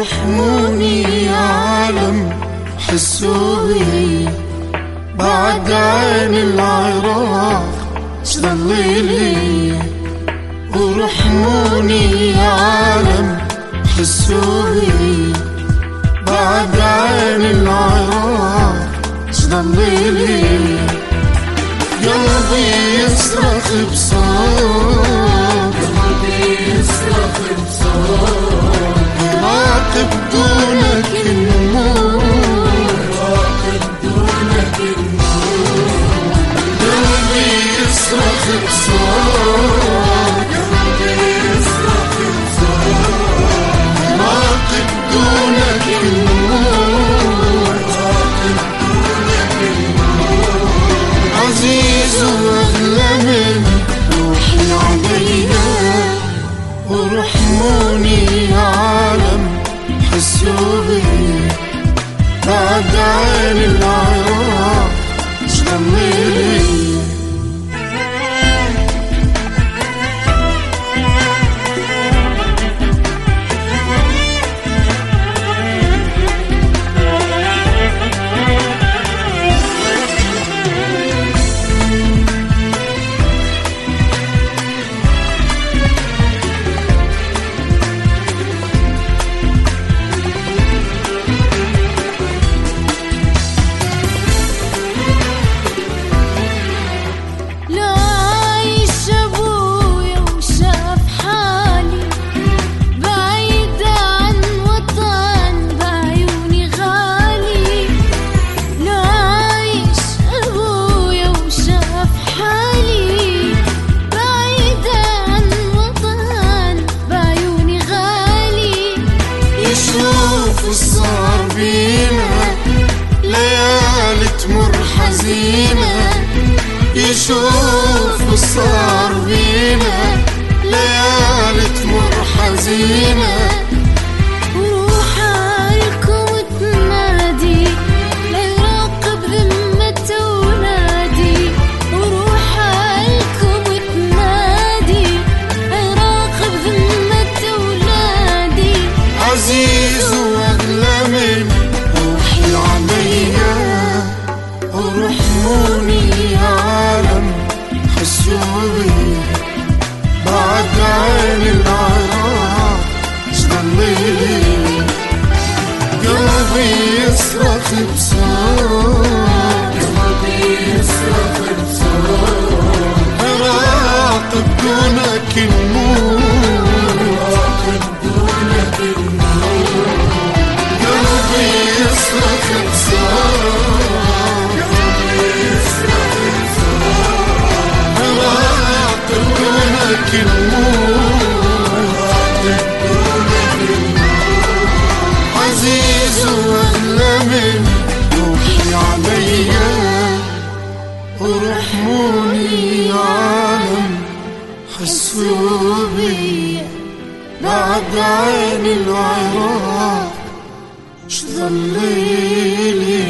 ورحموني يا عالم حسوا بي بعد عين العراق شضل لي. ورحموني يا عالم حسوا بي بعد عين العراق شضل لي. قلبي يصرخ بصوت، راقب دونك النور، قلبي يصرخ بصوت، راقب دونك النور، عزيز واغلى من روحي عليا. ورحموني يا عالم حسوا بي بعد عين العراق شضل لي. صار بينا ليالي تمر حزينة، يشوف صار بينا ليالي تمر حزينة. وروحها لكم تنادي ليراقب ذمة ولادي، وروحها لكم تنادي ليراقب ذمة ولادي. عزيز واغلى من روحي عليا. ورحموني يا عالم حسوا بي بعد عين العراق شضل لي. قلبي يصرخ بصوت، راقب دونك النور، قلبي يصرخ بصوت، راقب دونك النور، عزيز واغلى من روحي عليا. ورحموني يا عالم حسوا بي بعد عين العراق شضل لي.